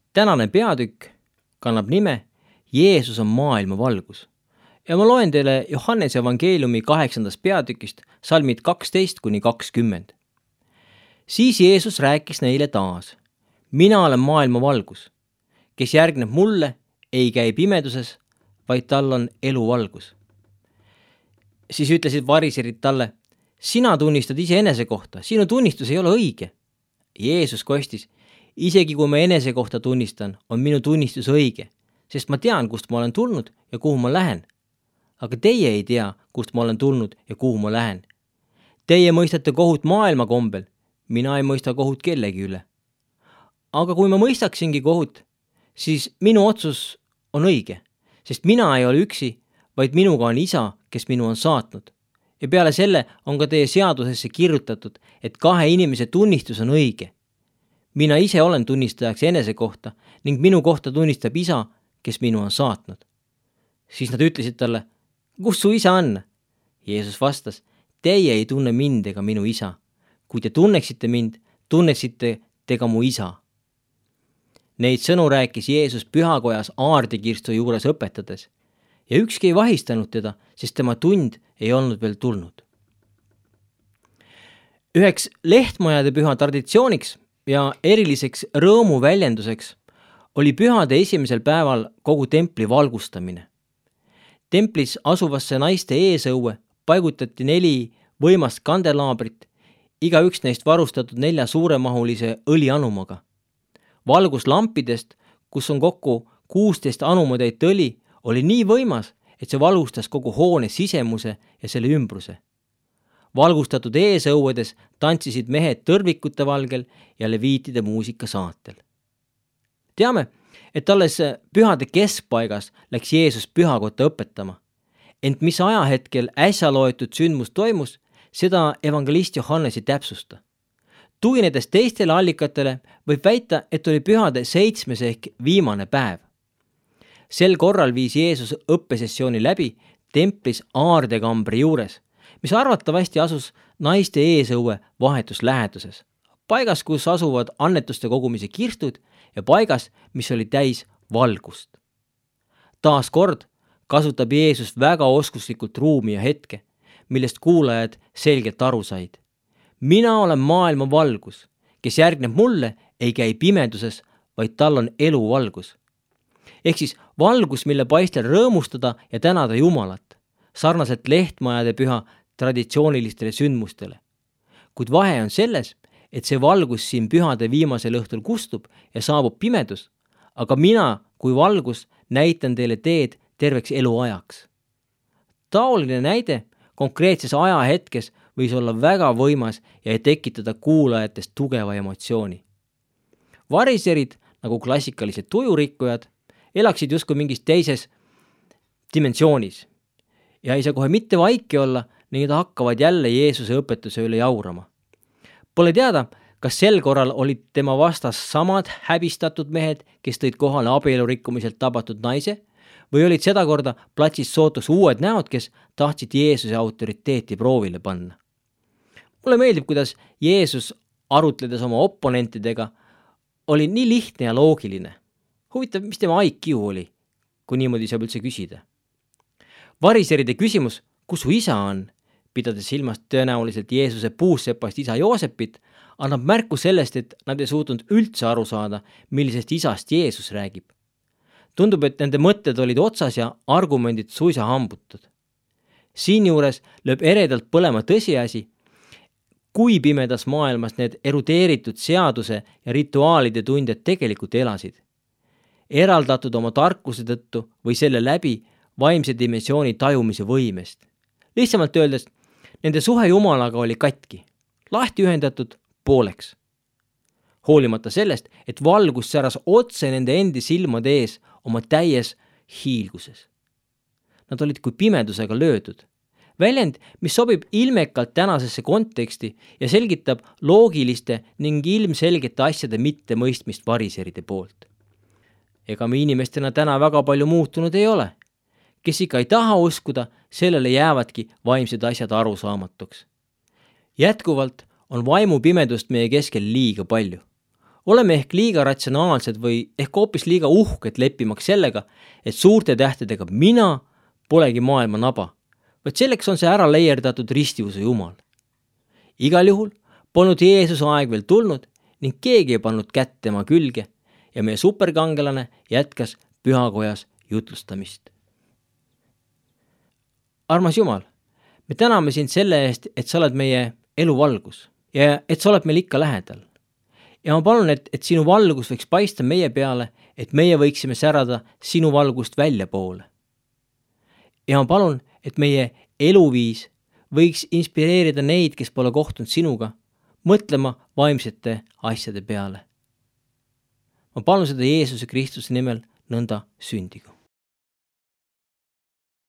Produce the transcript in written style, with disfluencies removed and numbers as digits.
Tänane peatükk kannab nime Jeesus on maailma valgus. Ja ma loen teile Johannese evangeeliumi 8. peatükist salmid 12-20. Siis Jeesus rääkis neile taas. Mina olen maailma valgus. Kes järgneb mulle, ei käi pimeduses, vaid tal on eluvalgus. Siis ütlesid variserid talle, sina tunnistad iseenese kohta, sinu tunnistus ei ole õige. Jeesus kostis, isegi kui ma enese kohta tunnistan, on minu tunnistus õige, sest ma tean, kust ma olen tulnud ja kuhu ma lähen. Aga teie ei tea, kust ma olen tulnud ja kuhu ma lähen. Teie mõistate kohut maailma kombel, mina ei mõista kohut kellegi üle. Aga kui ma mõistaksingi kohut, siis minu otsus on õige, sest mina ei ole üksi, vaid minuga on Isa, kes minu on saatnud. Ja peale selle on ka teie seadusesse kirjutatud, et 2 inimese tunnistus on õige. Mina ise olen tunnistajaks enese kohta ning minu kohta tunnistab Isa, kes minu on saatnud. Siis nad ütlesid talle, kus su Isa on? Jeesus vastas, teie ei tunne mind ega minu Isa. Kui te tunneksite mind, tunneksite te ka mu Isa. Neid sõnu rääkis Jeesus pühakojas aardekirstu juures õpetades ja ükski ei vahistanud teda, sest tema tund ei olnud veel tulnud. Üheks lehtmajade püha traditsiooniks ja eriliseks rõõmu väljenduseks oli pühade esimesel päeval kogu templi valgustamine. Templis asuvasse naiste eesõue paigutati 4 võimast kandelaabrit, igaüks neist varustatud 4 suuremahulise õlianumaga. Valguslampidest, kus on kokku 16 anumatäit õli, oli nii võimas, et see valgustas kogu hoone sisemuse ja selle ümbruse. Valgustatud eesõuedes tantsisid mehed tõrvikute valgel ja leviitide muusika saatel. Teame, et alles pühade keskpaigas läks Jeesus pühakotta õpetama. Ent mis ajahetkel äsja loetud sündmus toimus, seda evangelist Johannes ei täpsusta. Tuginedes teistele allikatele võib väita, et oli pühade 7. ehk viimane päev. Sel korral viis Jeesus õppesessiooni läbi templis aardekambri juures, mis arvatavasti asus naiste eesõue vahetus läheduses, paigas, kus asuvad annetuste kogumise kirstud ja paigas, mis oli täis valgust. Taas kord kasutab Jeesus väga oskuslikult ruumi ja hetke, millest kuulajad selgelt aru said. Mina olen maailma valgus, kes järgneb mulle, ei käi pimeduses, vaid tal on eluvalgus. Ehk siis valgus, mille paistel rõõmustada ja tänada Jumalat, sarnaselt lehtmajade püha traditsioonilistele sündmustele. Kuid vahe on selles, et see valgus siin pühade viimasel õhtul kustub ja saabub pimedus, aga mina kui valgus näitan teile teed terveks eluajaks. Taoline näide konkreetses ajahetkes võis olla väga võimas ja tekitada kuulajatest tugeva emotsiooni. Variserid, nagu klassikalised tujurikkujad, elaksid justkui mingis teises dimensioonis ja ei saa kohe mitte vaiki olla, ning nad hakkavad jälle Jeesuse õpetuse üle jaurama. Pole teada, kas sel korral olid tema vastas samad häbistatud mehed, kes tõid kohale abielurikkumiselt tabatud naise, või olid sedakorda platsis sootuks uued näod, kes tahtsid Jeesuse autoriteeti proovile panna. Mulle meeldib, kuidas Jeesus, arutledes oma oponentidega, oli nii lihtne ja loogiline. Huvitav, mis tema IQ oli, kui niimoodi saab üldse küsida. Variseride küsimus, kus su Isa on, pidades silmast tõenäoliselt Jeesuse puussepast isa Joosepit, annab märku sellest, et nad ei suutnud üldse aru saada, millisest isast Jeesus räägib. Tundub, et nende mõtted olid otsas ja argumendid suisa hambutud. Siinjuures lööb eredalt põlema tõsiasi, kui pimedas maailmas need erudeeritud seaduse ja rituaalide tundjad tegelikult elasid. Eraldatud oma tarkuse tõttu või selle läbi vaimse dimensiooni tajumise võimest. Lihtsamalt öeldes, nende suhe Jumalaga oli katki, lahti ühendatud pooleks. Hoolimata sellest, et valgus säras otse nende endi silmade ees oma täies hiilguses. Nad olid kui pimedusega löödud. Väljend, mis sobib ilmekalt tänasesse konteksti ja selgitab loogiliste ning ilmselgete asjade mittemõistmist variseride poolt. Ega me inimestena täna väga palju muutunud ei ole. Kes ikka ei taha uskuda, sellele jäävadki vaimsed asjad arusaamatuks. Jätkuvalt on vaimupimedust meie keskel liiga palju. oleme ehk liiga ratsionaalsed või ehk hoopis liiga uhked leppimaks sellega, et suurte tähtedega mina polegi maailma naba, vaid selleks on see ära leierdatud ristiuse Jumal. Igal juhul polnud Jeesuse aeg veel tulnud ning keegi ei pannud kätt tema külge ja meie superkangelane jätkas pühakojas jutlustamist. Armas Jumal, me täname sind selle eest, et sa oled meie elu valgus ja et sa oled meil ikka lähedal. Ja ma palun, et sinu valgus võiks paista meie peale, et meie võiksime särada sinu valgust väljapoole. Ja ma palun, et meie eluviis võiks inspireerida neid, kes pole kohtunud sinuga, mõtlema vaimsete asjade peale. Ma palun seda Jeesuse Kristuse nimel nõnda sündigu.